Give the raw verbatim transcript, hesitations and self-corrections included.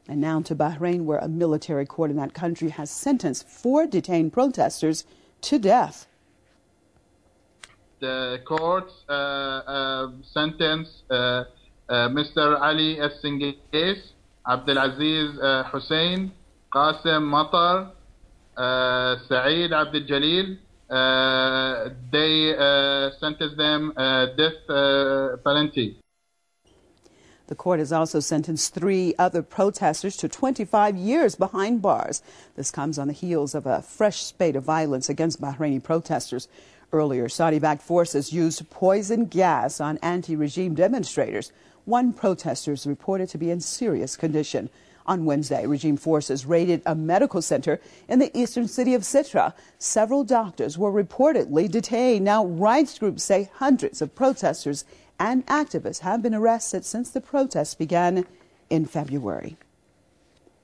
And now to Bahrain, where a military court in that country has sentenced four detained protesters to death. The court uh, uh, sentenced uh, uh, Mister Ali Al-Singais, Abdelaziz uh, Hussein, Qasim Matar, uh, Saeed Abdel Jalil. Uh, they uh, sentenced them uh, death uh, penalty. The court has also sentenced three other protesters to twenty-five years behind bars. This comes on the heels of a fresh spate of violence against Bahraini protesters. Earlier, Saudi-backed forces used poison gas on anti-regime demonstrators. One protester is reported to be in serious condition. On Wednesday, regime forces raided a medical center in the eastern city of Sitra. Several doctors were reportedly detained. Now, rights groups say hundreds of protesters and activists have been arrested since the protests began in February.